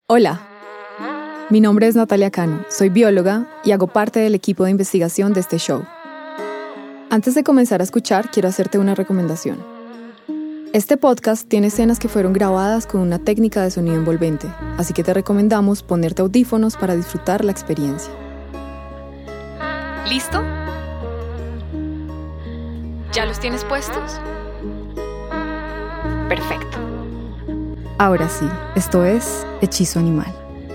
Hola, mi nombre es Natalia Cano, soy bióloga y hago parte del equipo de investigación de este show. Antes de comenzar a escuchar, quiero hacerte una recomendación. Este podcast tiene escenas que fueron grabadas con una técnica de sonido envolvente, así que te recomendamos ponerte audífonos para disfrutar la experiencia. ¿Listo? ¿Ya los tienes puestos? Perfecto. Ahora sí, esto es Hechizo Animal.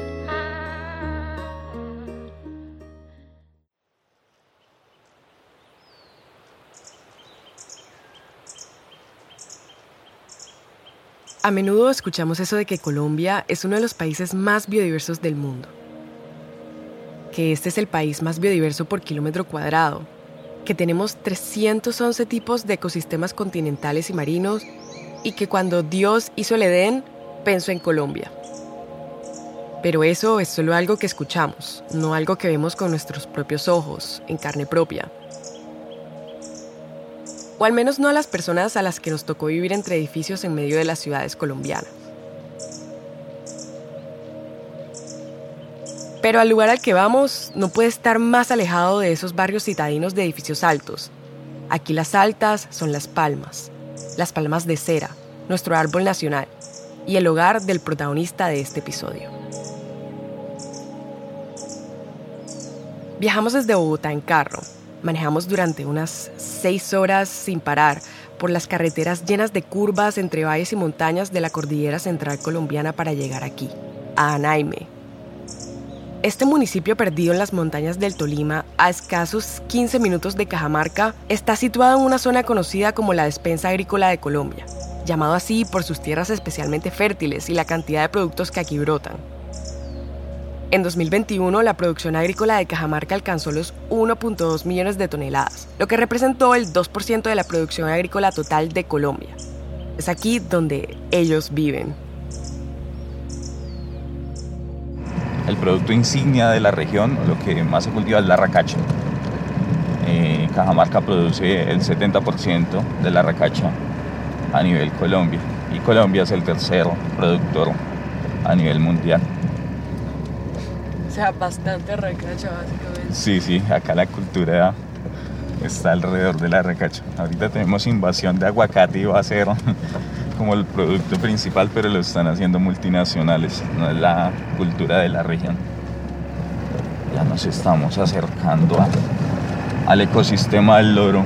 A menudo escuchamos eso de que Colombia es uno de los países más biodiversos del mundo. Que este es el país más biodiverso por kilómetro cuadrado. Que tenemos 311 tipos de ecosistemas continentales y marinos. Y que cuando Dios hizo el Edén, pensó en Colombia. Pero eso es solo algo que escuchamos, no algo que vemos con nuestros propios ojos, en carne propia. O al menos no a las personas a las que nos tocó vivir entre edificios en medio de las ciudades colombianas. Pero al lugar al que vamos no puede estar más alejado de esos barrios citadinos de edificios altos. Aquí las altas son las palmas de cera, nuestro árbol nacional, y el hogar del protagonista de este episodio. Viajamos desde Bogotá en carro. Manejamos durante unas 6 horas sin parar por las carreteras llenas de curvas entre valles y montañas de la cordillera central colombiana para llegar aquí, a Anaime. Este municipio perdido en las montañas del Tolima, a escasos 15 minutos de Cajamarca, está situado en una zona conocida como la Despensa Agrícola de Colombia, llamado así por sus tierras especialmente fértiles y la cantidad de productos que aquí brotan. En 2021, la producción agrícola de Cajamarca alcanzó los 1.2 millones de toneladas, lo que representó el 2% de la producción agrícola total de Colombia. Es aquí donde ellos viven. El producto insignia de la región, lo que más se cultiva es la racacha. Cajamarca produce el 70% de la racacha a nivel Colombia, y Colombia es el tercer productor a nivel mundial. O sea, bastante racacha, básicamente. Sí, acá la cultura está alrededor de la racacha. Ahorita tenemos invasión de aguacate y va a ser como el producto principal, pero lo están haciendo multinacionales, no es la cultura de la región. Ya nos estamos acercando al ecosistema del loro.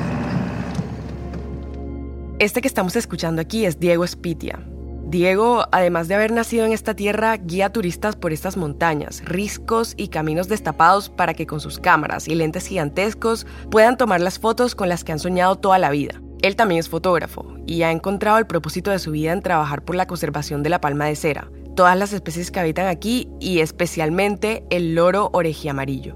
Este que estamos escuchando aquí es Diego Espitia. Diego, además de haber nacido en esta tierra, guía turistas por estas montañas, riscos y caminos destapados para que con sus cámaras y lentes gigantescos puedan tomar las fotos con las que han soñado toda la vida. Él también es fotógrafo y ha encontrado el propósito de su vida en trabajar por la conservación de la palma de cera, todas las especies que habitan aquí y especialmente el loro orejiamarillo.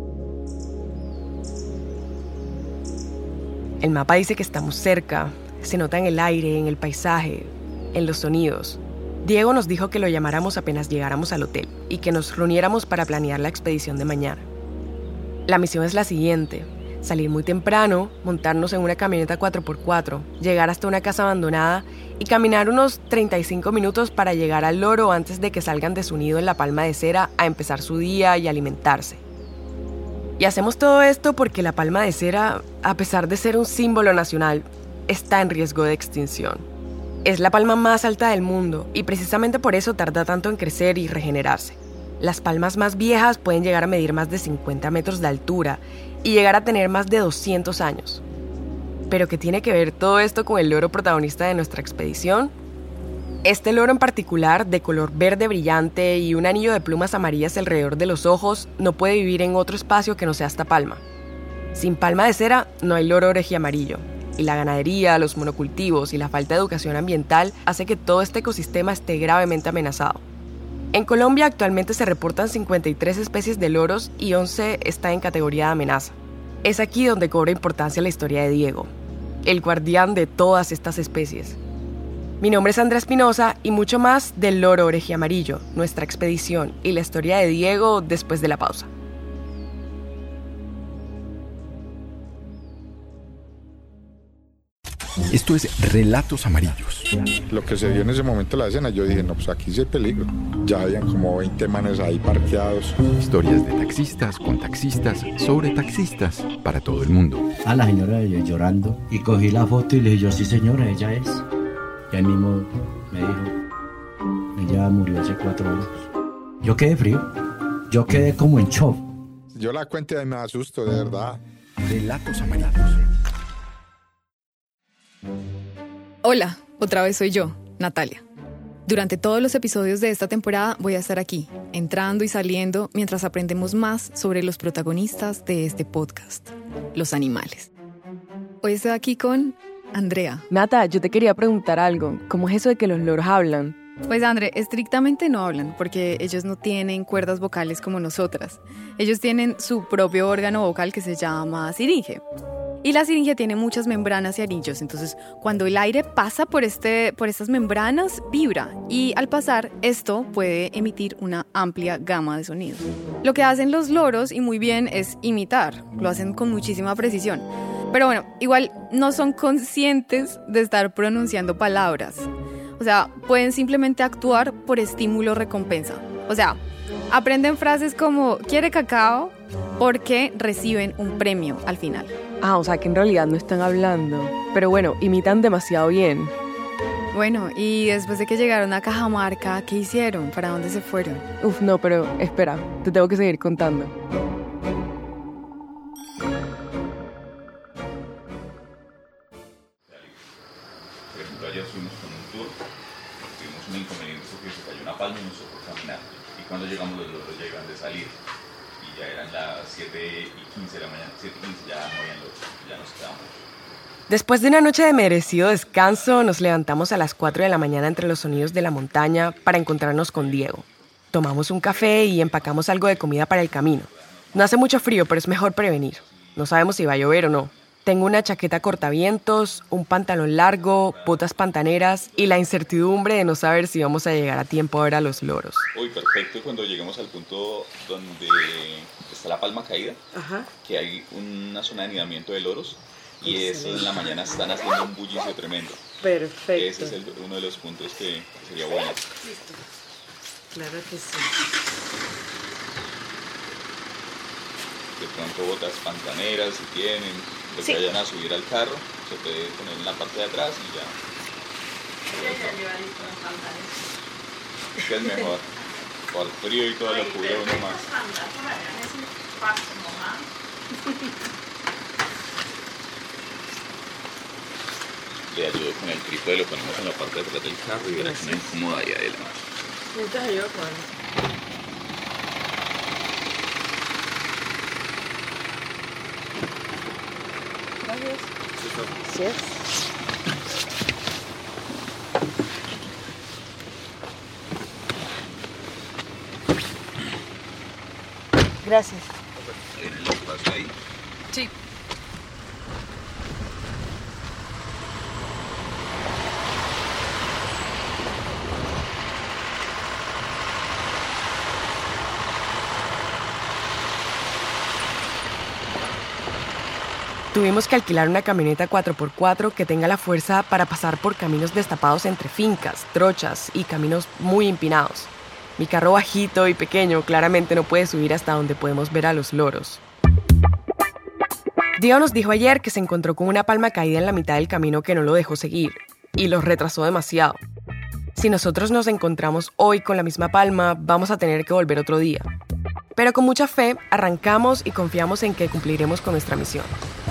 El mapa dice que estamos cerca, se nota en el aire, en el paisaje, en los sonidos. Diego nos dijo que lo llamáramos apenas llegáramos al hotel y que nos reuniéramos para planear la expedición de mañana. La misión es la siguiente: salir muy temprano, montarnos en una camioneta 4x4, llegar hasta una casa abandonada y caminar unos 35 minutos para llegar al loro antes de que salgan de su nido en la palma de cera a empezar su día y alimentarse. Y hacemos todo esto porque la palma de cera, a pesar de ser un símbolo nacional, está en riesgo de extinción. Es la palma más alta del mundo y precisamente por eso tarda tanto en crecer y regenerarse. Las palmas más viejas pueden llegar a medir más de 50 metros de altura y llegar a tener más de 200 años. ¿Pero qué tiene que ver todo esto con el loro protagonista de nuestra expedición? Este loro en particular, de color verde brillante y un anillo de plumas amarillas alrededor de los ojos, no puede vivir en otro espacio que no sea esta palma. Sin palma de cera no hay loro orejiamarillo, y la ganadería, los monocultivos y la falta de educación ambiental hace que todo este ecosistema esté gravemente amenazado. En Colombia actualmente se reportan 53 especies de loros y 11 están en categoría de amenaza. Es aquí donde cobra importancia la historia de Diego, el guardián de todas estas especies. Mi nombre es Andrea Espinosa y mucho más del loro orejiamarillo, nuestra expedición y la historia de Diego después de la pausa. Esto es Relatos Amarillos. Lo que se dio en ese momento de la escena, yo dije, no, pues aquí sí hay peligro. Ya habían como 20 manes ahí parqueados. Historias de taxistas, con taxistas, sobre taxistas, para todo el mundo. A la señora llorando y cogí la foto y le dije yo, sí señora, ella es. Y él mismo me dijo, ella murió hace 4 años. Yo quedé frío, yo quedé como en shock. Yo la cuento y me asusto, de verdad. Relatos Amarillos. Hola, otra vez soy yo, Natalia. Durante todos los episodios de esta temporada voy a estar aquí, entrando y saliendo mientras aprendemos más sobre los protagonistas de este podcast, los animales. Hoy estoy aquí con Andrea. Nata, yo te quería preguntar algo. ¿Cómo es eso de que los loros hablan? Pues André, estrictamente no hablan, porque ellos no tienen cuerdas vocales como nosotras. Ellos tienen su propio órgano vocal que se llama siringe. Y la siringe tiene muchas membranas y anillos, entonces cuando el aire pasa por estas membranas, vibra. Y al pasar, esto puede emitir una amplia gama de sonidos. Lo que hacen los loros, y muy bien, es imitar. Lo hacen con muchísima precisión. Pero bueno, igual no son conscientes de estar pronunciando palabras. O sea, pueden simplemente actuar por estímulo-recompensa. O sea, aprenden frases como ¿quiere cacao? Porque reciben un premio al final. O sea que en realidad no están hablando. Pero bueno, imitan demasiado bien. Bueno, y después de que llegaron a Cajamarca, ¿qué hicieron? ¿Para dónde se fueron? No, pero espera, te tengo que seguir contando. Por ejemplo, ayer fuimos con un tour, tuvimos un inconveniente porque se cayó una palma y nos tocó caminar. Y cuando llegamos los loros llegan de salir. Y ya eran las 7:15 de la mañana, 7:15 ya no habían loros, ya nos quedamos. Después de una noche de merecido descanso, nos levantamos a las 4 de la mañana entre los sonidos de la montaña para encontrarnos con Diego. Tomamos un café y empacamos algo de comida para el camino. No hace mucho frío, pero es mejor prevenir. No sabemos si va a llover o no. Tengo una chaqueta cortavientos, un pantalón largo, botas pantaneras y la incertidumbre de no saber si vamos a llegar a tiempo a ver a los loros. Uy, perfecto, cuando lleguemos al punto donde está la palma caída, que hay una zona de anidamiento de loros, y eso en la mañana están haciendo un bullicio tremendo. Perfecto. Ese es uno de los puntos que sería bueno. Listo. Claro que sí. De pronto botas pantaneras si tienen, los que vayan a subir al carro, se puede poner en la parte de atrás y ya. ¿Qué es mejor? Por frío y todo lo cubre uno más. Le ayudo con el trípode, lo ponemos en la parte de atrás del carro y verá que no incomoda ahí además. ¿Necesitas ayuda con eso? Gracias. Gracias. ¿Tienen el espacio ahí? Sí. Tuvimos que alquilar una camioneta 4x4 que tenga la fuerza para pasar por caminos destapados entre fincas, trochas y caminos muy empinados. Mi carro bajito y pequeño claramente no puede subir hasta donde podemos ver a los loros. Diego nos dijo ayer que se encontró con una palma caída en la mitad del camino que no lo dejó seguir y los retrasó demasiado. Si nosotros nos encontramos hoy con la misma palma, vamos a tener que volver otro día. Pero con mucha fe, arrancamos y confiamos en que cumpliremos con nuestra misión.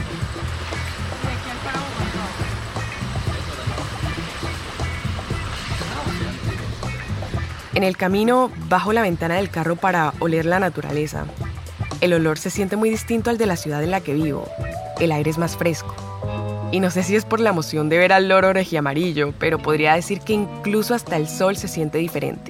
En el camino, bajo la ventana del carro para oler la naturaleza. El olor se siente muy distinto al de la ciudad en la que vivo. El aire es más fresco. Y no sé si es por la emoción de ver al loro orejiamarillo, pero podría decir que incluso hasta el sol se siente diferente.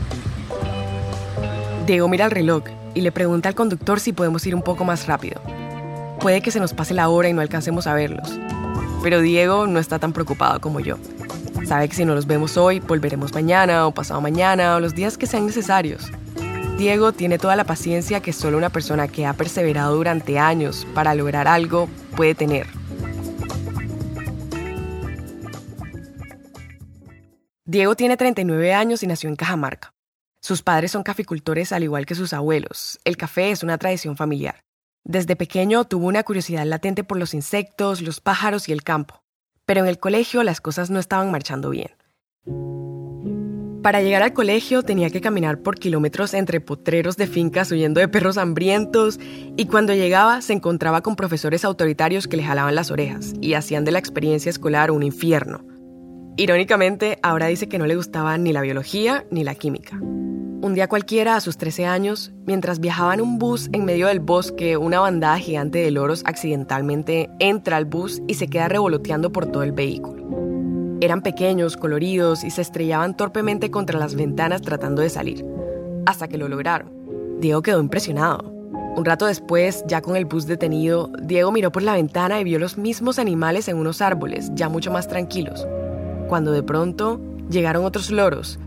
Diego mira el reloj y le pregunta al conductor si podemos ir un poco más rápido. Puede que se nos pase la hora y no alcancemos a verlos. Pero Diego no está tan preocupado como yo. Sabe que si no los vemos hoy, volveremos mañana o pasado mañana o los días que sean necesarios. Diego tiene toda la paciencia que solo una persona que ha perseverado durante años para lograr algo puede tener. Diego tiene 39 años y nació en Cajamarca. Sus padres son caficultores al igual que sus abuelos. El café es una tradición familiar. Desde pequeño tuvo una curiosidad latente por los insectos, los pájaros y el campo. Pero en el colegio las cosas no estaban marchando bien. Para llegar al colegio tenía que caminar por kilómetros entre potreros de fincas huyendo de perros hambrientos, y cuando llegaba se encontraba con profesores autoritarios que le jalaban las orejas y hacían de la experiencia escolar un infierno. Irónicamente, ahora dice que no le gustaba ni la biología ni la química. Un día cualquiera, a sus 13 años, mientras viajaba en un bus en medio del bosque, una bandada gigante de loros accidentalmente entra al bus y se queda revoloteando por todo el vehículo. Eran pequeños, coloridos y se estrellaban torpemente contra las ventanas tratando de salir. Hasta que lo lograron. Diego quedó impresionado. Un rato después, ya con el bus detenido, Diego miró por la ventana y vio los mismos animales en unos árboles, ya mucho más tranquilos. Cuando de pronto llegaron otros loros.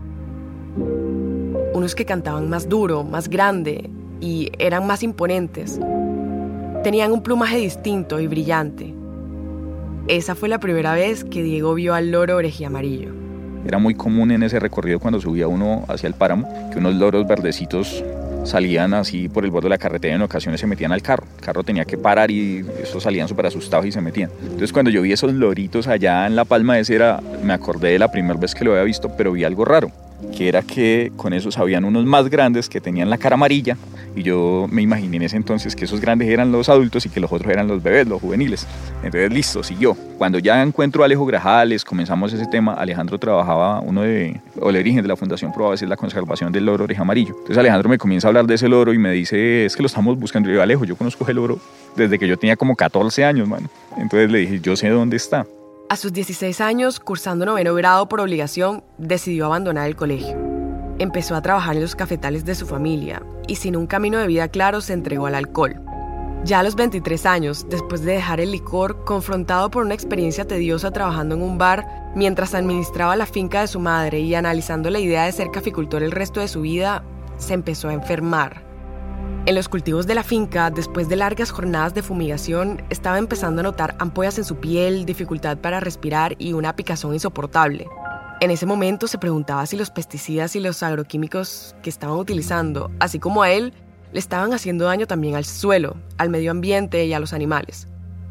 Unos que cantaban más duro, más grande y eran más imponentes. Tenían un plumaje distinto y brillante. Esa fue la primera vez que Diego vio al loro orejiamarillo. Era muy común en ese recorrido cuando subía uno hacia el páramo que unos loros verdecitos salían así por el borde de la carretera y en ocasiones se metían al carro. El carro tenía que parar y esos salían súper asustados y se metían. Entonces cuando yo vi esos loritos allá en la palma de Cera, me acordé de la primera vez que lo había visto, pero vi algo raro, que era que con esos habían unos más grandes que tenían la cara amarilla, y yo me imaginé en ese entonces que esos grandes eran los adultos y que los otros eran los bebés, los juveniles. Entonces listo, siguió. Cuando ya encuentro a Alejo Grajales, comenzamos ese tema. Alejandro trabajaba, el origen de la Fundación Proaves es la conservación del loro orejiamarillo. Entonces Alejandro me comienza a hablar de ese loro y me dice, es que lo estamos buscando. Y yo, Alejo, yo conozco ese loro desde que yo tenía como 14 años, mano. Entonces le dije, yo sé dónde está. A sus 16 años, cursando 9º grado por obligación, decidió abandonar el colegio. Empezó a trabajar en los cafetales de su familia y sin un camino de vida claro se entregó al alcohol. Ya a los 23 años, después de dejar el licor, confrontado por una experiencia tediosa trabajando en un bar, mientras administraba la finca de su madre y analizando la idea de ser caficultor el resto de su vida, se empezó a enfermar. En los cultivos de la finca, después de largas jornadas de fumigación, estaba empezando a notar ampollas en su piel, dificultad para respirar y una picazón insoportable. En ese momento se preguntaba si los pesticidas y los agroquímicos que estaban utilizando, así como a él, le estaban haciendo daño también al suelo, al medio ambiente y a los animales.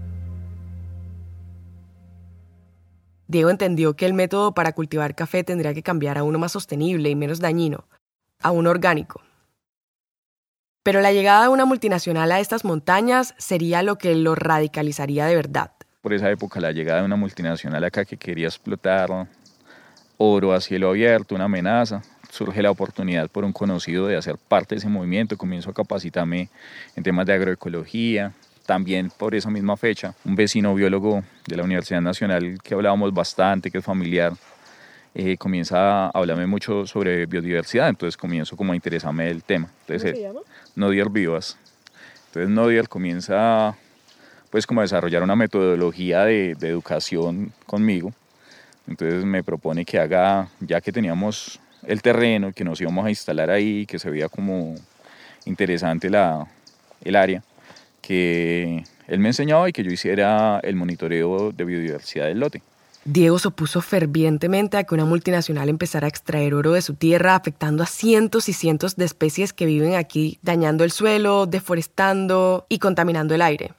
Diego entendió que el método para cultivar café tendría que cambiar a uno más sostenible y menos dañino, a uno orgánico. Pero la llegada de una multinacional a estas montañas sería lo que lo radicalizaría de verdad. Por esa época la llegada de una multinacional acá que quería explotar oro a cielo abierto, una amenaza. Surge la oportunidad por un conocido de hacer parte de ese movimiento. Comienzo a capacitarme en temas de agroecología. También por esa misma fecha, un vecino biólogo de la Universidad Nacional que hablábamos bastante, que es familiar, comienza a hablarme mucho sobre biodiversidad. Entonces comienzo como a interesarme del tema. Entonces, ¿Cómo se llama? Nodier Vivas. Entonces Nodier comienza pues como a desarrollar una metodología de educación conmigo. Entonces me propone que haga, ya que teníamos el terreno, que nos íbamos a instalar ahí, que se veía como interesante el área, que él me enseñaba y que yo hiciera el monitoreo de biodiversidad del lote. Diego se opuso fervientemente a que una multinacional empezara a extraer oro de su tierra, afectando a cientos y cientos de especies que viven aquí, dañando el suelo, deforestando y contaminando el aire.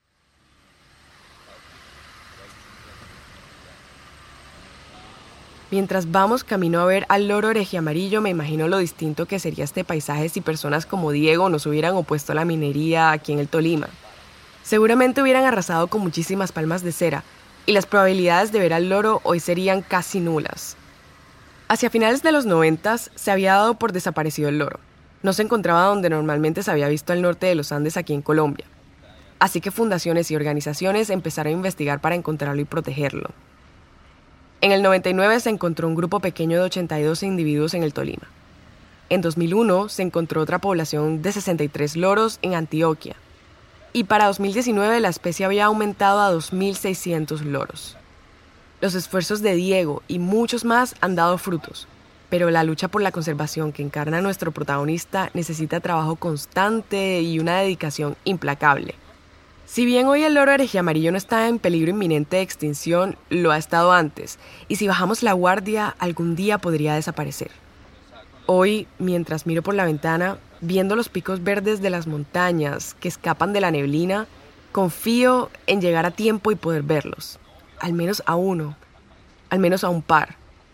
Mientras vamos camino a ver al loro orejiamarillo, me imagino lo distinto que sería este paisaje si personas como Diego nos hubieran opuesto a la minería aquí en el Tolima. Seguramente hubieran arrasado con muchísimas palmas de cera, y las probabilidades de ver al loro hoy serían casi nulas. Hacia finales de los 90 se había dado por desaparecido el loro. No se encontraba donde normalmente se había visto al norte de los Andes aquí en Colombia. Así que fundaciones y organizaciones empezaron a investigar para encontrarlo y protegerlo. En el 99 se encontró un grupo pequeño de 82 individuos en el Tolima. En 2001 se encontró otra población de 63 loros en Antioquia. Y para 2019 la especie había aumentado a 2.600 loros. Los esfuerzos de Diego y muchos más han dado frutos, pero la lucha por la conservación que encarna nuestro protagonista necesita trabajo constante y una dedicación implacable. Si bien hoy el loro orejiamarillo no está en peligro inminente de extinción, lo ha estado antes, y si bajamos la guardia, algún día podría desaparecer. Hoy, mientras miro por la ventana, viendo los picos verdes de las montañas que escapan de la neblina, confío en llegar a tiempo y poder verlos, al menos a uno, al menos a un par.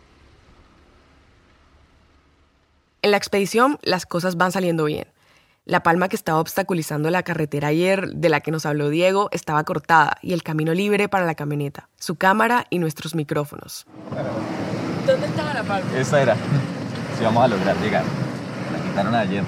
En la expedición, las cosas van saliendo bien. La palma que estaba obstaculizando la carretera ayer, de la que nos habló Diego, estaba cortada y el camino libre para la camioneta, su cámara y nuestros micrófonos. ¿Dónde estaba la palma? Esta era. Si vamos a lograr llegar. La quitaron ayer.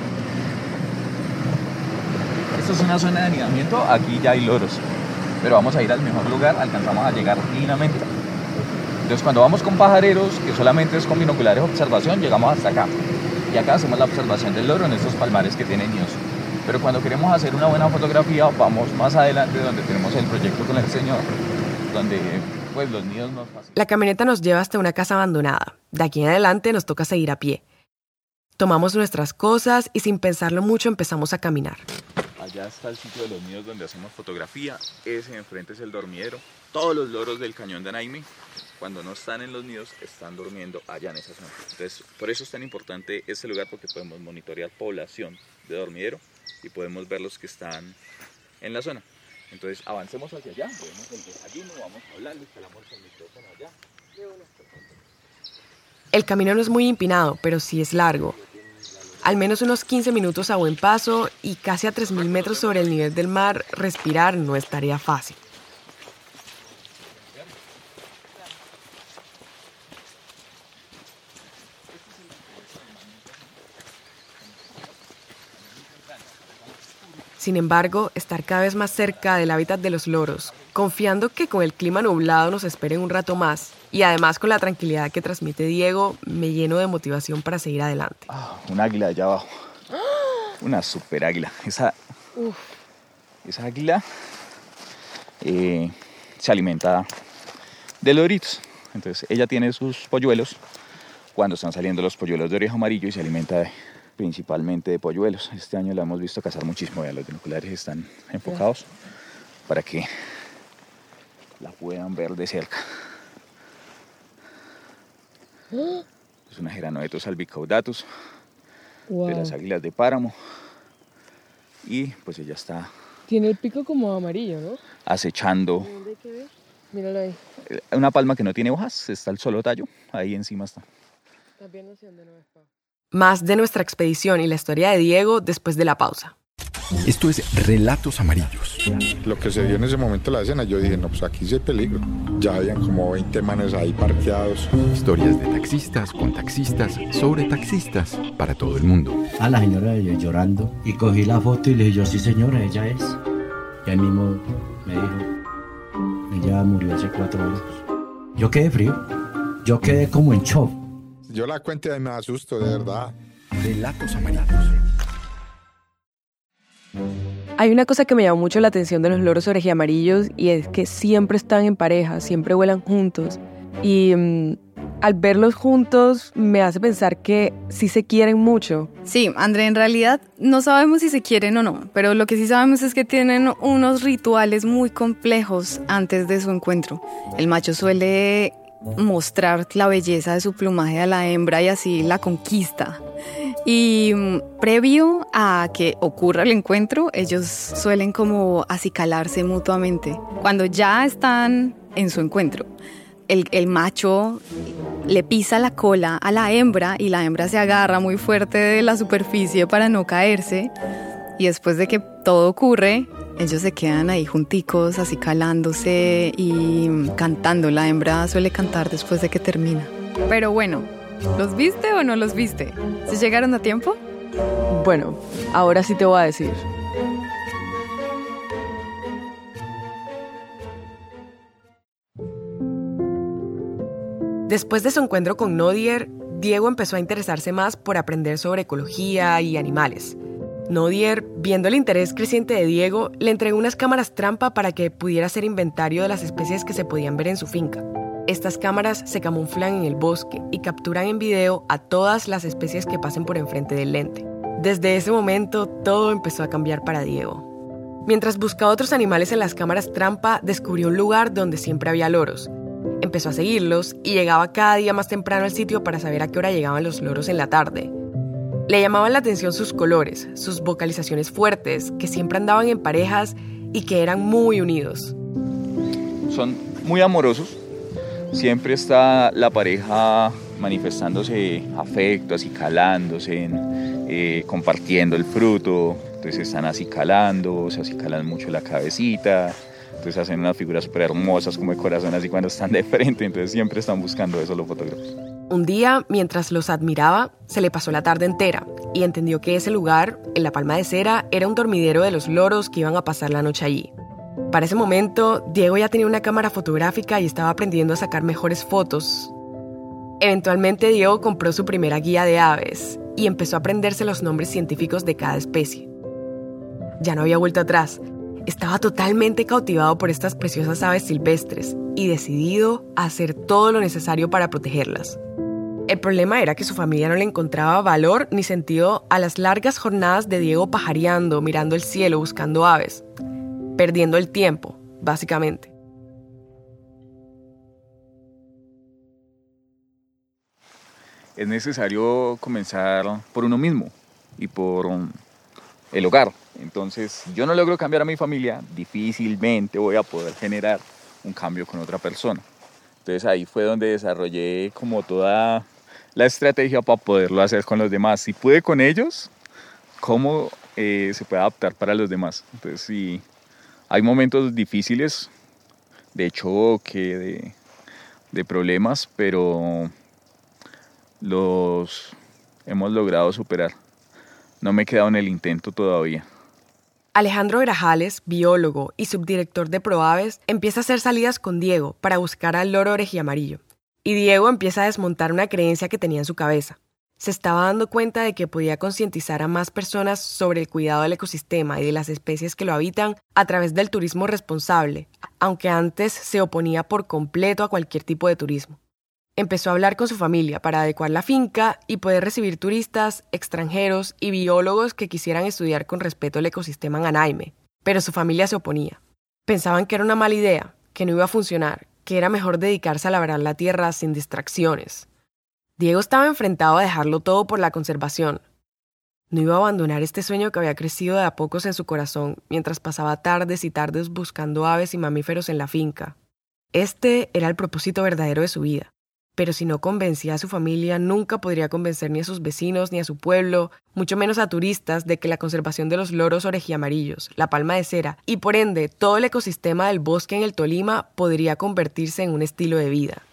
Esto es una zona de anidamiento. Aquí ya hay loros. Pero vamos a ir al mejor lugar. Alcanzamos a llegar divinamente. Entonces, cuando vamos con pajareros, que solamente es con binoculares de observación, llegamos hasta acá. Y acá hacemos la observación del loro en estos palmares que tienen nidos. Pero cuando queremos hacer una buena fotografía, vamos más adelante donde tenemos el proyecto con el señor, donde pues los nidos nos pasan. La camioneta nos lleva hasta una casa abandonada. De aquí en adelante nos toca seguir a pie. Tomamos nuestras cosas y sin pensarlo mucho empezamos a caminar. Allá está el sitio de los nidos donde hacemos fotografía. Ese de enfrente es el dormidero. Todos los loros del cañón de Anaime, cuando no están en los nidos, están durmiendo allá en esa zona. Entonces, por eso es tan importante este lugar, porque podemos monitorear población de dormidero y podemos ver los que están en la zona. Entonces, avancemos hacia allá, podemos el desayuno, vamos a hablar, instalamos el micrófono allá. El camino no es muy empinado, pero sí es largo. Al menos unos 15 minutos a buen paso y casi a 3.000 metros sobre el nivel del mar, respirar no es tarea fácil. Sin embargo, estar cada vez más cerca del hábitat de los loros, confiando que con el clima nublado nos esperen un rato más, y además con la tranquilidad que transmite Diego, me lleno de motivación para seguir adelante. Un águila allá abajo. Una super águila. Esa águila se alimenta de loritos. Entonces ella tiene sus polluelos cuando están saliendo los polluelos de oreja amarillo y se alimenta principalmente de polluelos. Este año la hemos visto cazar muchísimo. Vean, los binoculares están enfocados para que la puedan ver de cerca. Es una Geranoetos albicaudatus de las águilas de páramo. Y pues ella está... Tiene el pico como amarillo, ¿no? Acechando. ¿Dónde hay que ver? Míralo ahí. Una palma que no tiene hojas, está el solo tallo. Ahí encima está. También no sé dónde no está. Más de nuestra expedición y la historia de Diego después de la pausa. Esto es Relatos Amarillos. Lo que se vio en ese momento de la escena, yo dije, no, pues aquí sí hay peligro. Ya habían como 20 manes ahí parqueados. Historias de taxistas, con taxistas, sobre taxistas, para todo el mundo. A la señora llorando y cogí la foto y le dije, yo sí señora, ella es. Y ahí mismo me dijo, ella murió hace 4 años. Yo quedé frío, yo quedé como en shock. Yo la cuento y me asusto, de verdad. Relatos Amarillos. Hay una cosa que me llamó mucho la atención de los loros orejiamarillos y es que siempre están en pareja, siempre vuelan juntos. Y al verlos juntos me hace pensar que sí se quieren mucho. Sí, André, en realidad no sabemos si se quieren o no, pero lo que sí sabemos es que tienen unos rituales muy complejos antes de su encuentro. El macho suele mostrar la belleza de su plumaje a la hembra y así la conquista. Y previo a que ocurra el encuentro, ellos suelen como acicalarse mutuamente. Cuando ya están en su encuentro, el macho le pisa la cola a la hembra y la hembra se agarra muy fuerte de la superficie para no caerse. Y después de que todo ocurre, ellos se quedan ahí junticos, acicalándose y cantando. La hembra suele cantar después de que termina. Pero bueno, ¿los viste o no los viste? ¿Se llegaron a tiempo? Bueno, ahora sí te voy a decir. Después de su encuentro con Nodier, Diego empezó a interesarse más por aprender sobre ecología y animales. Nodier, viendo el interés creciente de Diego, le entregó unas cámaras trampa para que pudiera hacer inventario de las especies que se podían ver en su finca. Estas cámaras se camuflan en el bosque y capturan en video a todas las especies que pasen por enfrente del lente. Desde ese momento, todo empezó a cambiar para Diego. Mientras buscaba otros animales en las cámaras trampa, descubrió un lugar donde siempre había loros. Empezó a seguirlos y llegaba cada día más temprano al sitio para saber a qué hora llegaban los loros en la tarde. Le llamaban la atención sus colores, sus vocalizaciones fuertes, que siempre andaban en parejas y que eran muy unidos. Son muy amorosos. Siempre está la pareja manifestándose afecto, acicalándose, compartiendo el fruto. Entonces están acicalando, se acicalan mucho la cabecita. Entonces hacen unas figuras súper hermosas como de corazón así cuando están de frente. Entonces siempre están buscando eso los fotógrafos. Un día, mientras los admiraba, se le pasó la tarde entera y entendió que ese lugar, en la Palma de Cera, era un dormidero de los loros que iban a pasar la noche allí. Para ese momento, Diego ya tenía una cámara fotográfica y estaba aprendiendo a sacar mejores fotos. Eventualmente, Diego compró su primera guía de aves y empezó a aprenderse los nombres científicos de cada especie. Ya no había vuelto atrás. Estaba totalmente cautivado por estas preciosas aves silvestres y decidido a hacer todo lo necesario para protegerlas. El problema era que su familia no le encontraba valor ni sentido a las largas jornadas de Diego pajareando, mirando el cielo, buscando aves. Perdiendo el tiempo, básicamente. Es necesario comenzar por uno mismo y por el hogar. Entonces, yo no logro cambiar a mi familia, difícilmente voy a poder generar un cambio con otra persona. Entonces ahí fue donde desarrollé como toda la estrategia para poderlo hacer con los demás. Si pude con ellos, ¿cómo se puede adaptar para los demás? Entonces, sí, hay momentos difíciles, de choque, de problemas, pero los hemos logrado superar. No me he quedado en el intento todavía. Alejandro Grajales, biólogo y subdirector de ProAves, empieza a hacer salidas con Diego para buscar al loro orejiamarillo. Y Diego empieza a desmontar una creencia que tenía en su cabeza. Se estaba dando cuenta de que podía concientizar a más personas sobre el cuidado del ecosistema y de las especies que lo habitan a través del turismo responsable, aunque antes se oponía por completo a cualquier tipo de turismo. Empezó a hablar con su familia para adecuar la finca y poder recibir turistas, extranjeros y biólogos que quisieran estudiar con respeto el ecosistema en Anaime, pero su familia se oponía. Pensaban que era una mala idea, que no iba a funcionar, que era mejor dedicarse a labrar la tierra sin distracciones. Diego estaba enfrentado a dejarlo todo por la conservación. No iba a abandonar este sueño que había crecido de a pocos en su corazón mientras pasaba tardes y tardes buscando aves y mamíferos en la finca. Este era el propósito verdadero de su vida. Pero si no convencía a su familia, nunca podría convencer ni a sus vecinos ni a su pueblo, mucho menos a turistas, de que la conservación de los loros orejiamarillos, la Palma de Cera y por ende todo el ecosistema del bosque en el Tolima podría convertirse en un estilo de vida.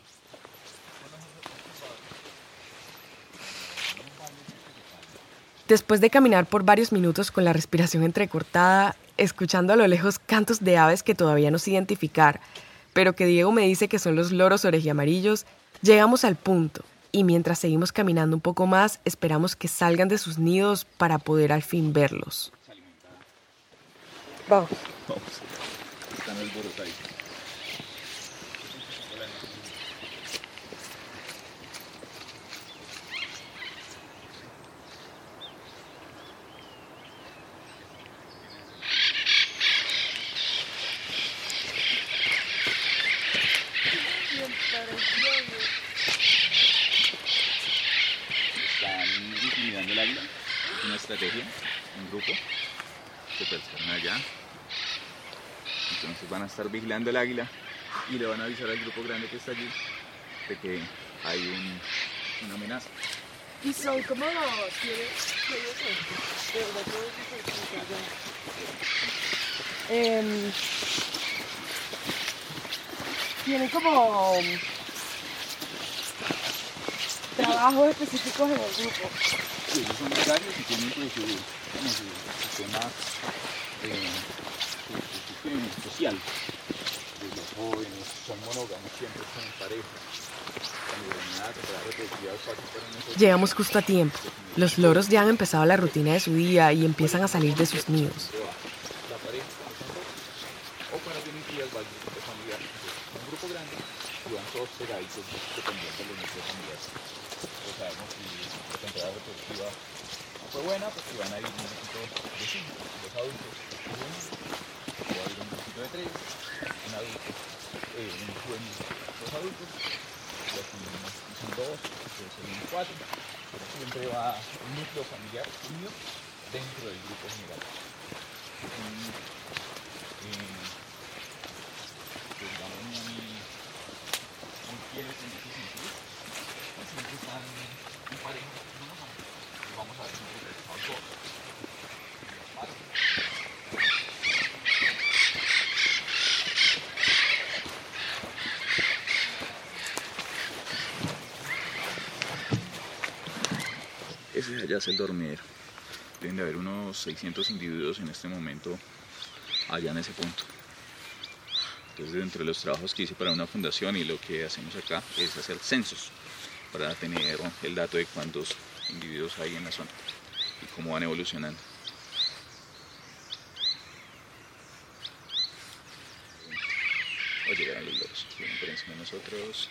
Después de caminar por varios minutos con la respiración entrecortada, escuchando a lo lejos cantos de aves que todavía no sé identificar, pero que Diego me dice que son los loros orejiamarillos, llegamos al punto y mientras seguimos caminando un poco más, esperamos que salgan de sus nidos para poder al fin verlos. Vamos. Están alborotados. Intimidando el águila, una estrategia, un grupo de personas allá. Entonces van a estar vigilando el águila y le van a avisar al grupo grande que está allí de que hay una amenaza. Y son como ¿quiénes son? De verdad, tienen como trabajos específicos en el grupo. Sí, ellos son gregarios y tienen pues, su sistema social. Los jóvenes son monógamos, siempre están en pareja. Llegamos justo a tiempo. Los loros ya han empezado la rutina de su día y empiezan a salir de sus nidos. La pareja, o para tener días va el grupo familiar, un grupo grande, y van todos pegaditos dependiendo de los núcleos familiares. No sabemos si la temporada reproductiva buena porque van a ir un grupito de 5, 2 adultos y un niño. Va a ir un grupito de 3, un adulto, un juvenil, 2 adultos. Y aquí son 2, entonces serían 4. Pero siempre va un núcleo familiar unido dentro del grupo general. Digamos muy fieles en ese sentido. Siempre están en pareja, y vamos a ver si están todos. Ese de allá es el dormidero. Deben de haber unos 600 individuos en este momento allá en ese punto. Entonces, dentro de los trabajos que hice para una fundación y lo que hacemos acá es hacer censos para tener el dato de cuántos individuos hay en la zona y cómo van evolucionando. O llegarán los loros, vienen por encima de nosotros.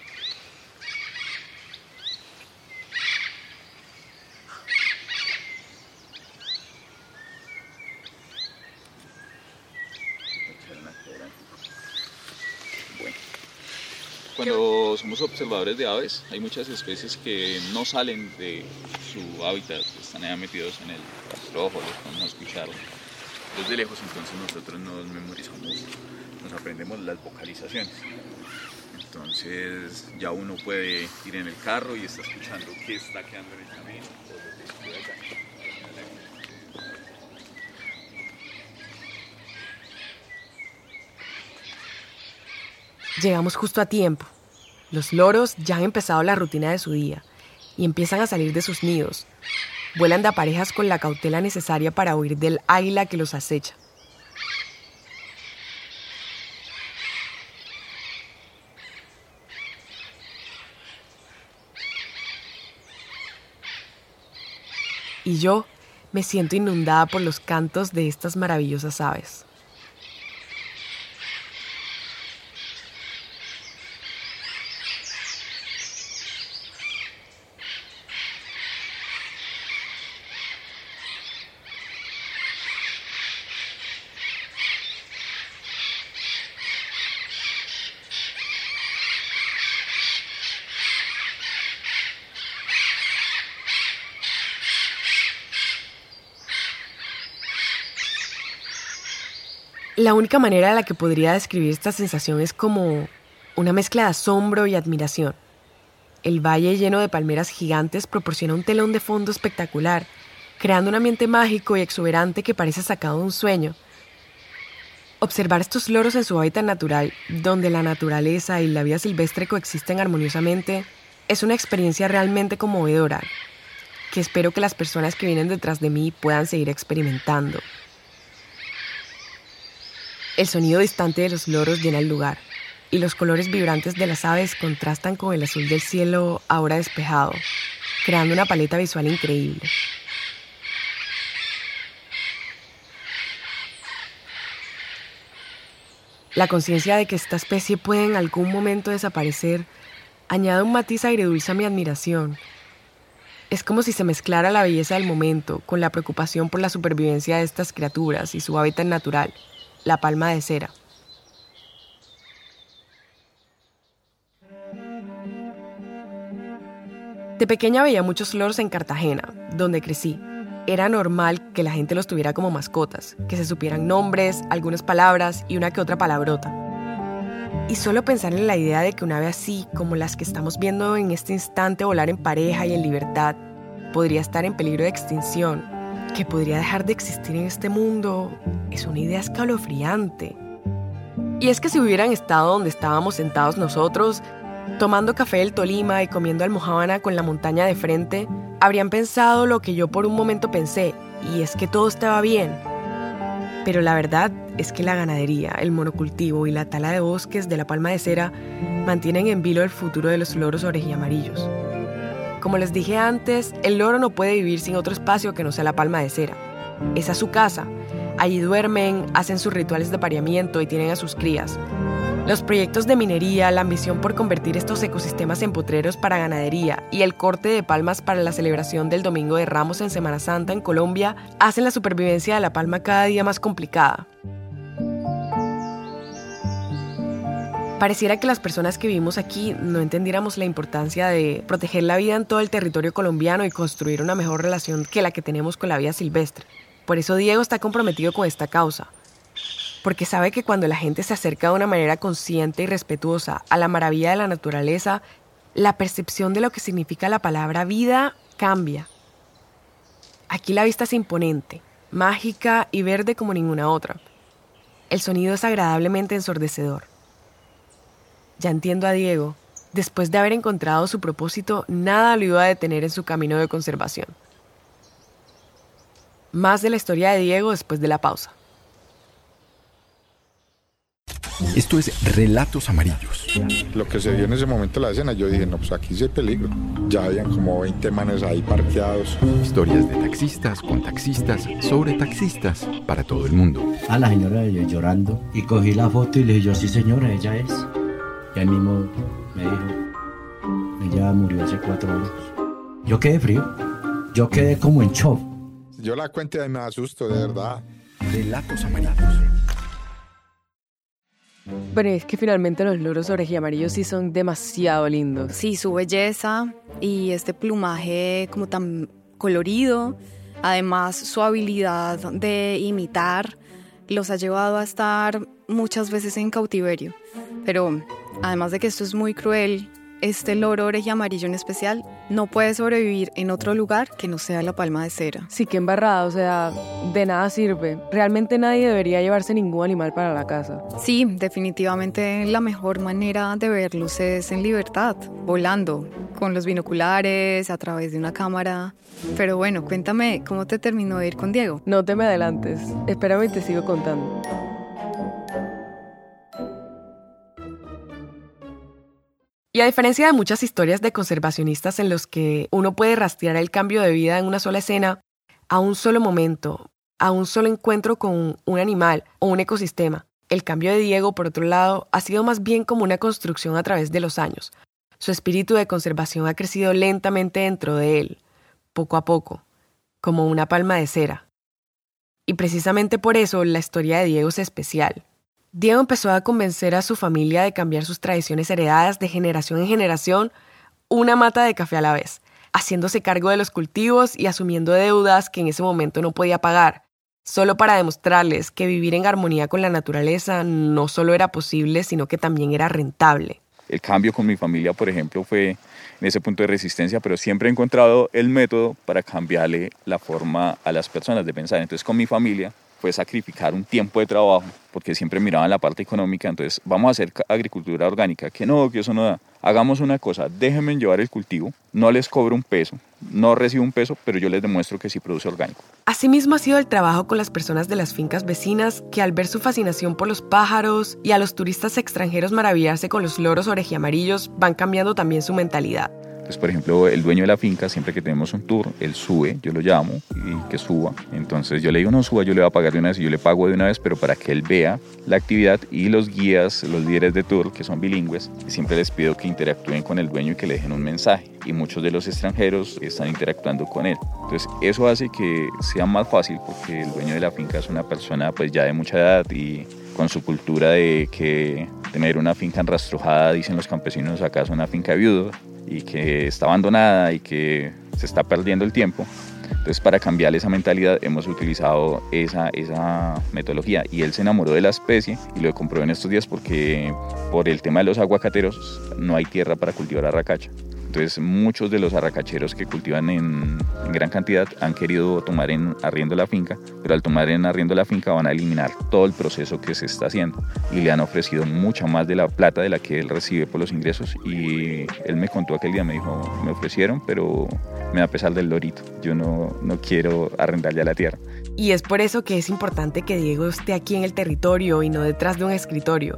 Cuando somos observadores de aves, hay muchas especies que no salen de su hábitat, están allá metidos en el rastrojo, los podemos escuchar desde lejos, entonces nosotros nos memorizamos, nos aprendemos las vocalizaciones. Entonces ya uno puede ir en el carro y está escuchando qué está quedando en el camino. Llegamos justo a tiempo. Los loros ya han empezado la rutina de su día y empiezan a salir de sus nidos. Vuelan de a parejas con la cautela necesaria para huir del águila que los acecha. Y yo me siento inundada por los cantos de estas maravillosas aves. La única manera en la que podría describir esta sensación es como una mezcla de asombro y admiración. El valle lleno de palmeras gigantes proporciona un telón de fondo espectacular, creando un ambiente mágico y exuberante que parece sacado de un sueño. Observar estos loros en su hábitat natural, donde la naturaleza y la vida silvestre coexisten armoniosamente, es una experiencia realmente conmovedora, que espero que las personas que vienen detrás de mí puedan seguir experimentando. El sonido distante de los loros llena el lugar, y los colores vibrantes de las aves contrastan con el azul del cielo ahora despejado, creando una paleta visual increíble. La conciencia de que esta especie puede en algún momento desaparecer añade un matiz agridulce a mi admiración. Es como si se mezclara la belleza del momento con la preocupación por la supervivencia de estas criaturas y su hábitat natural, la palma de cera. De pequeña veía muchos loros en Cartagena, donde crecí. Era normal que la gente los tuviera como mascotas, que se supieran nombres, algunas palabras y una que otra palabrota. Y solo pensar en la idea de que un ave así, como las que estamos viendo en este instante volar en pareja y en libertad, podría estar en peligro de extinción, que podría dejar de existir en este mundo, es una idea escalofriante. Y es que si hubieran estado donde estábamos sentados nosotros, tomando café del Tolima y comiendo almojábana con la montaña de frente, habrían pensado lo que yo por un momento pensé, y es que todo estaba bien. Pero la verdad es que la ganadería, el monocultivo y la tala de bosques de la palma de cera mantienen en vilo el futuro de los loros orejiamarillos. Como les dije antes, el loro no puede vivir sin otro espacio que no sea la palma de cera. Esa es su casa. Allí duermen, hacen sus rituales de apareamiento y tienen a sus crías. Los proyectos de minería, la ambición por convertir estos ecosistemas en potreros para ganadería y el corte de palmas para la celebración del Domingo de Ramos en Semana Santa en Colombia hacen la supervivencia de la palma cada día más complicada. Pareciera que las personas que vivimos aquí no entendiéramos la importancia de proteger la vida en todo el territorio colombiano y construir una mejor relación que la que tenemos con la vida silvestre. Por eso Diego está comprometido con esta causa, porque sabe que cuando la gente se acerca de una manera consciente y respetuosa a la maravilla de la naturaleza, la percepción de lo que significa la palabra vida cambia. Aquí la vista es imponente, mágica y verde como ninguna otra. El sonido es agradablemente ensordecedor. Ya entiendo a Diego. Después de haber encontrado su propósito, nada lo iba a detener en su camino de conservación. Más de la historia de Diego después de la pausa. Esto es Relatos Amarillos. Lo que se vio en ese momento de la escena, yo dije, no, pues aquí sí hay peligro. Ya habían como 20 manes ahí parqueados. Historias de taxistas, con taxistas, sobre taxistas, para todo el mundo. A la señora llorando y cogí la foto y le dije, yo sí señora, ella es. Y ahí mismo me dijo, ella murió hace 4 años. Yo quedé frío, yo quedé como en shock. Yo la cuento y me asusto, de verdad. Relatos Amarillos. Pero es que finalmente los loros orejiamarillos sí son demasiado lindos. Sí, su belleza y este plumaje como tan colorido, además su habilidad de imitar, los ha llevado a estar muchas veces en cautiverio. Pero además de que esto es muy cruel, este loro orejiamarillo en especial no puede sobrevivir en otro lugar que no sea la palma de cera. Sí, que embarrada, o sea, de nada sirve. Realmente nadie debería llevarse ningún animal para la casa. Sí, definitivamente la mejor manera de verlos es en libertad, volando, con los binoculares, a través de una cámara. Pero bueno, cuéntame, ¿cómo te terminó de ir con Diego? No te me adelantes, espérame y te sigo contando. Y a diferencia de muchas historias de conservacionistas en los que uno puede rastrear el cambio de vida en una sola escena, a un solo momento, a un solo encuentro con un animal o un ecosistema, el cambio de Diego, por otro lado, ha sido más bien como una construcción a través de los años. Su espíritu de conservación ha crecido lentamente dentro de él, poco a poco, como una palma de cera. Y precisamente por eso la historia de Diego es especial. Diego empezó a convencer a su familia de cambiar sus tradiciones heredadas de generación en generación, una mata de café a la vez, haciéndose cargo de los cultivos y asumiendo deudas que en ese momento no podía pagar, solo para demostrarles que vivir en armonía con la naturaleza no solo era posible, sino que también era rentable. El cambio con mi familia, por ejemplo, fue en ese punto de resistencia, pero siempre he encontrado el método para cambiarle la forma a las personas de pensar. Entonces, con mi familia fue sacrificar un tiempo de trabajo, porque siempre miraban la parte económica. Entonces, vamos a hacer agricultura orgánica, que eso no da. Hagamos una cosa, déjenme llevar el cultivo, no les cobro un peso, no recibo un peso, pero yo les demuestro que sí produce orgánico. Asimismo ha sido el trabajo con las personas de las fincas vecinas que al ver su fascinación por los pájaros y a los turistas extranjeros maravillarse con los loros orejiamarillos, van cambiando también su mentalidad. Entonces, por ejemplo, el dueño de la finca, siempre que tenemos un tour, él sube, yo lo llamo y que suba. Entonces yo le digo, no suba, yo le voy a pagar de una vez y yo le pago de una vez, pero para que él vea la actividad. Y los guías, los líderes de tour, que son bilingües, siempre les pido que interactúen con el dueño y que le dejen un mensaje. Y muchos de los extranjeros están interactuando con él. Entonces eso hace que sea más fácil, porque el dueño de la finca es una persona pues ya de mucha edad y con su cultura de que tener una finca enrastrojada, dicen los campesinos acá, es una finca viuda y que está abandonada y que se está perdiendo el tiempo. Entonces, para cambiar esa mentalidad hemos utilizado esa metodología, y él se enamoró de la especie y lo comprobó en estos días porque por el tema de los aguacateros no hay tierra para cultivar arracacha. Entonces, muchos de los arracacheros que cultivan en gran cantidad han querido tomar en arriendo la finca, pero al tomar en arriendo la finca van a eliminar todo el proceso que se está haciendo y le han ofrecido mucha más de la plata de la que él recibe por los ingresos. Y él me contó aquel día, me dijo, me ofrecieron, pero me da pesar del lorito, yo no quiero arrendar ya la tierra. Y es por eso que es importante que Diego esté aquí en el territorio y no detrás de un escritorio.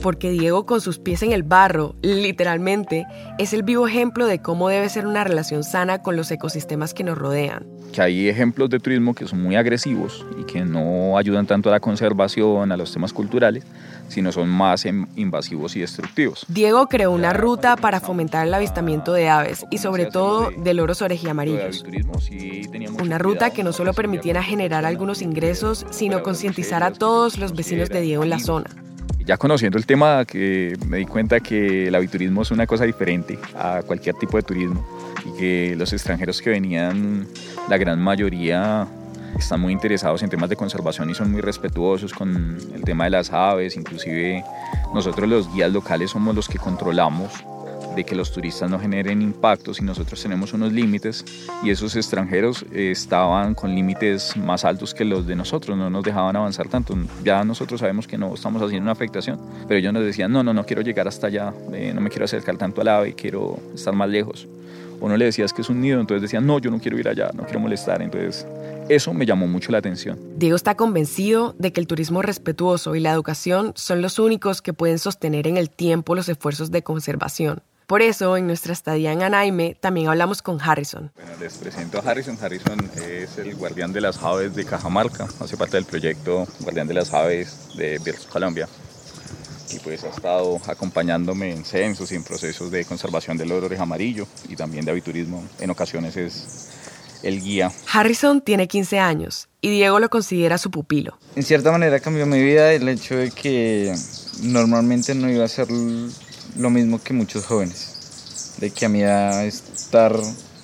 porque Diego, con sus pies en el barro, literalmente, es el vivo ejemplo de cómo debe ser una relación sana con los ecosistemas que nos rodean. Que hay ejemplos de turismo que son muy agresivos y que no ayudan tanto a la conservación, a los temas culturales, sino son más invasivos y destructivos. Diego creó una ruta para fomentar el avistamiento de aves y sobre todo de loros orejiamarillos. Una ruta que no solo permitiera generar algunos ingresos, sino concientizar a todos los vecinos de Diego en la zona. Ya conociendo el tema, que me di cuenta que el aviturismo es una cosa diferente a cualquier tipo de turismo y que los extranjeros que venían, la gran mayoría, están muy interesados en temas de conservación y son muy respetuosos con el tema de las aves. Inclusive nosotros los guías locales somos los que controlamos de que los turistas no generen impactos y nosotros tenemos unos límites, y esos extranjeros estaban con límites más altos que los de nosotros, no nos dejaban avanzar tanto. Ya nosotros sabemos que no estamos haciendo una afectación, pero ellos nos decían no quiero llegar hasta allá, no me quiero acercar tanto al ave, quiero estar más lejos. O no le decías que es un nido, entonces decían no, yo no quiero ir allá, no quiero molestar. Entonces eso me llamó mucho la atención. Diego está convencido de que el turismo respetuoso y la educación son los únicos que pueden sostener en el tiempo los esfuerzos de conservación. Por eso, en nuestra estadía en Anaime, también hablamos con Harrison. Bueno, les presento a Harrison. Harrison es el guardián de las aves de Cajamarca, hace parte del proyecto Guardián de las Aves de Birds Colombia. Y pues ha estado acompañándome en censos y en procesos de conservación del loro orejiamarillo y también de aviturismo. En ocasiones es el guía. Harrison tiene 15 años y Diego lo considera su pupilo. En cierta manera cambió mi vida el hecho de que normalmente no iba a ser lo mismo que muchos jóvenes, de que a mi edad estar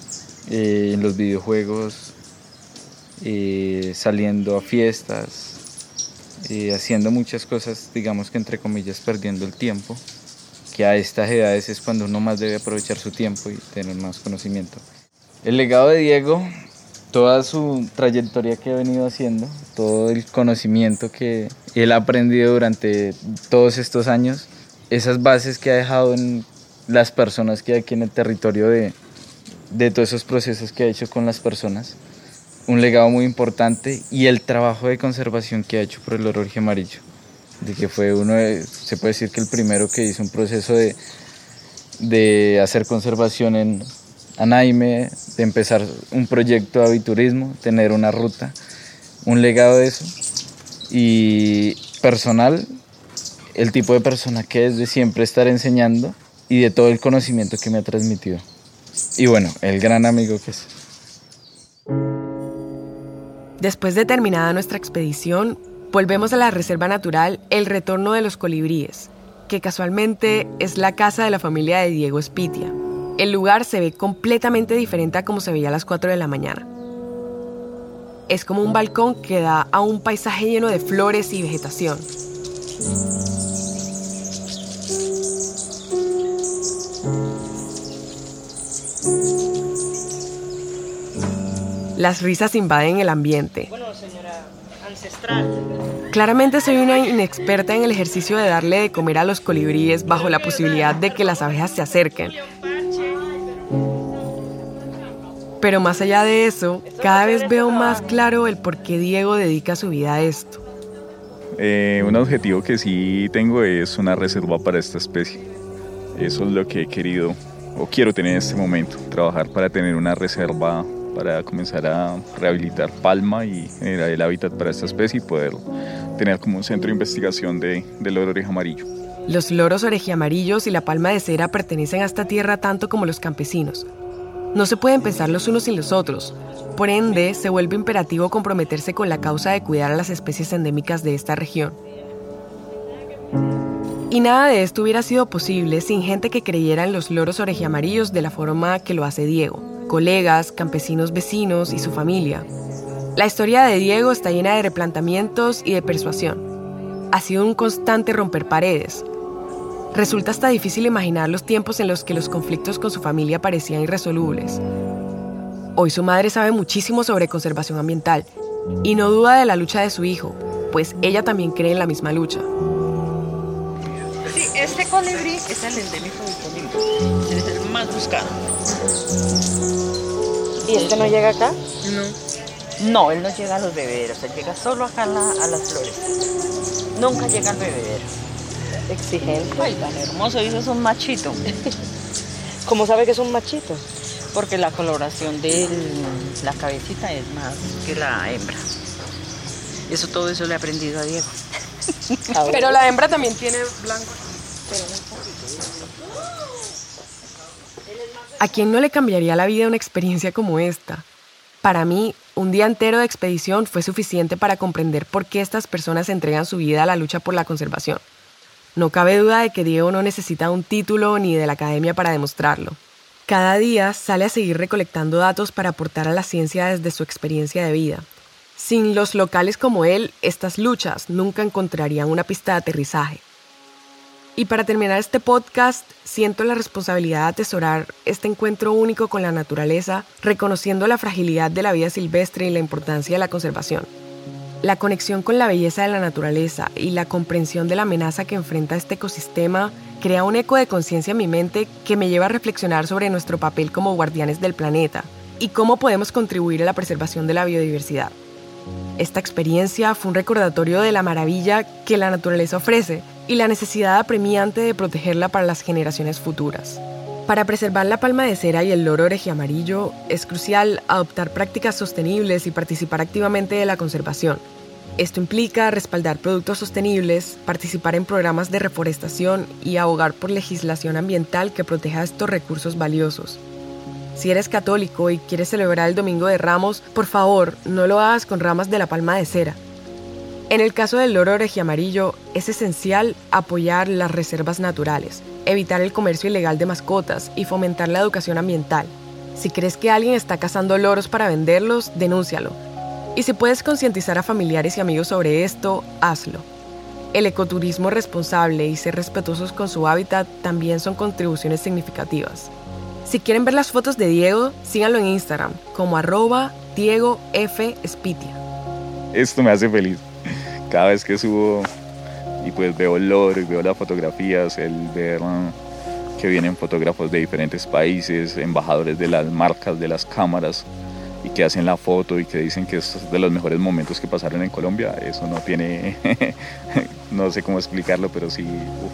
en los videojuegos, saliendo a fiestas, haciendo muchas cosas, digamos que entre comillas perdiendo el tiempo, que a estas edades es cuando uno más debe aprovechar su tiempo y tener más conocimiento. El legado de Diego, toda su trayectoria que ha venido haciendo, todo el conocimiento que él ha aprendido durante todos estos años, esas bases que ha dejado en las personas que hay aquí en el territorio de todos esos procesos que ha hecho con las personas, un legado muy importante, y el trabajo de conservación que ha hecho por el loro orejiamarillo, de que fue se puede decir que el primero que hizo un proceso de hacer conservación en Anaime, de empezar un proyecto de aviturismo, tener una ruta, un legado de eso, y personal, el tipo de persona que es, de siempre estar enseñando y de todo el conocimiento que me ha transmitido. Y bueno, el gran amigo que es. Después de terminada nuestra expedición, volvemos a la Reserva Natural El Retorno de los Colibríes, que casualmente es la casa de la familia de Diego Espitia. El lugar se ve completamente diferente a como se veía a las 4 de la mañana. Es como un balcón que da a un paisaje lleno de flores y vegetación. Las risas invaden el ambiente. Bueno, señora ancestral. Claramente soy una inexperta en el ejercicio de darle de comer a los colibríes bajo la posibilidad de que las abejas se acerquen. Pero más allá de eso, cada vez veo más claro el por qué Diego dedica su vida a esto. Un objetivo que sí tengo es una reserva para esta especie. Eso es lo que he querido o quiero tener en este momento, trabajar para tener una reserva, para comenzar a rehabilitar palma y generar el hábitat para esta especie y poder tener como un centro de investigación del loro orejiamarillo. Los loros orejiamarillos y la palma de cera pertenecen a esta tierra tanto como los campesinos. No se pueden pensar los unos sin los otros. Por ende, se vuelve imperativo comprometerse con la causa de cuidar a las especies endémicas de esta región. Y nada de esto hubiera sido posible sin gente que creyera en los loros orejiamarillos de la forma que lo hace Diego. Colegas, campesinos vecinos y su familia. La historia de Diego está llena de replantamientos y de persuasión. Ha sido un constante romper paredes. Resulta hasta difícil imaginar los tiempos en los que los conflictos con su familia parecían irresolubles. Hoy su madre sabe muchísimo sobre conservación ambiental y no duda de la lucha de su hijo, pues ella también cree en la misma lucha. Sí, este colibrí es el endémico del colibrí. Es el más buscado. ¿Y este no llega acá? No. No, él no llega a los bebederos, él llega solo acá a las flores. Nunca llega al bebedero. Exigente. Ay, tan hermoso, y eso es un machito. ¿Cómo sabe que es un machito? Porque la coloración de la cabecita es más que la hembra. Todo eso le he aprendido a Diego. Pero la hembra también tiene blanco. ¿A quién no le cambiaría la vida una experiencia como esta? Para mí, un día entero de expedición fue suficiente para comprender por qué estas personas entregan su vida a la lucha por la conservación. No cabe duda de que Diego no necesita un título ni de la academia para demostrarlo. Cada día sale a seguir recolectando datos para aportar a la ciencia desde su experiencia de vida. Sin los locales como él, estas luchas nunca encontrarían una pista de aterrizaje. Y para terminar este podcast, siento la responsabilidad de atesorar este encuentro único con la naturaleza, reconociendo la fragilidad de la vida silvestre y la importancia de la conservación. La conexión con la belleza de la naturaleza y la comprensión de la amenaza que enfrenta este ecosistema crea un eco de conciencia en mi mente que me lleva a reflexionar sobre nuestro papel como guardianes del planeta y cómo podemos contribuir a la preservación de la biodiversidad. Esta experiencia fue un recordatorio de la maravilla que la naturaleza ofrece y la necesidad apremiante de protegerla para las generaciones futuras. Para preservar la palma de cera y el loro orejiamarillo, es crucial adoptar prácticas sostenibles y participar activamente de la conservación. Esto implica respaldar productos sostenibles, participar en programas de reforestación y abogar por legislación ambiental que proteja estos recursos valiosos. Si eres católico y quieres celebrar el Domingo de Ramos, por favor, no lo hagas con ramas de la palma de cera. En el caso del loro orejiamarillo, es esencial apoyar las reservas naturales, evitar el comercio ilegal de mascotas y fomentar la educación ambiental. Si crees que alguien está cazando loros para venderlos, denúncialo. Y si puedes concientizar a familiares y amigos sobre esto, hazlo. El ecoturismo responsable y ser respetuosos con su hábitat también son contribuciones significativas. Si quieren ver las fotos de Diego, síganlo en Instagram como @DiegoFSpitia. Esto me hace feliz. Cada vez que subo y pues veo el loro y veo las fotografías, el ver que vienen fotógrafos de diferentes países, embajadores de las marcas, de las cámaras, y que hacen la foto y que dicen que es de los mejores momentos que pasaron en Colombia, eso no tiene, no sé cómo explicarlo, pero sí,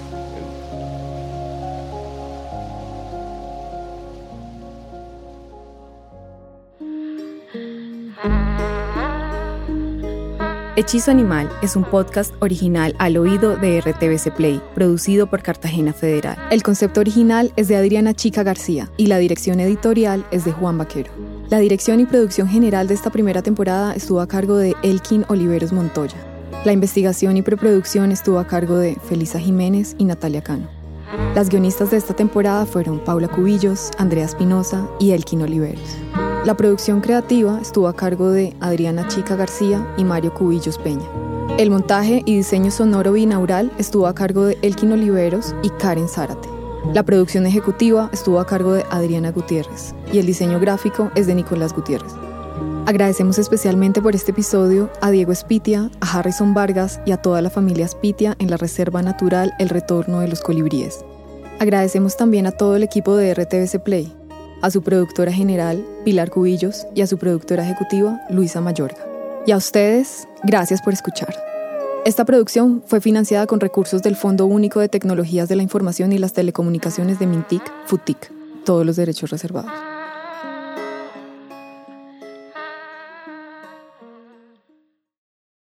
Hechizo Animal es un podcast original al oído de RTVC Play, producido por Cartagena Federal. El concepto original es de Adriana Chica García y la dirección editorial es de Juan Vaquero. La dirección y producción general de esta primera temporada estuvo a cargo de Elkin Oliveros Montoya. La investigación y preproducción estuvo a cargo de Felisa Jiménez y Natalia Cano. Las guionistas de esta temporada fueron Paula Cubillos, Andrea Espinosa y Elkin Oliveros. La producción creativa estuvo a cargo de Adriana Chica García y Mario Cubillos Peña. El montaje y diseño sonoro binaural estuvo a cargo de Elkin Oliveros y Karen Zárate. La producción ejecutiva estuvo a cargo de Adriana Gutiérrez y el diseño gráfico es de Nicolás Gutiérrez. Agradecemos especialmente por este episodio a Diego Spitia, a Harrison Vargas y a toda la familia Spitia en la Reserva Natural El Retorno de los Colibríes. Agradecemos también a todo el equipo de RTVC Play, a su productora general, Pilar Cubillos, y a su productora ejecutiva, Luisa Mayorga. Y a ustedes, gracias por escuchar. Esta producción fue financiada con recursos del Fondo Único de Tecnologías de la Información y las Telecomunicaciones de Mintic, FUTIC, todos los derechos reservados.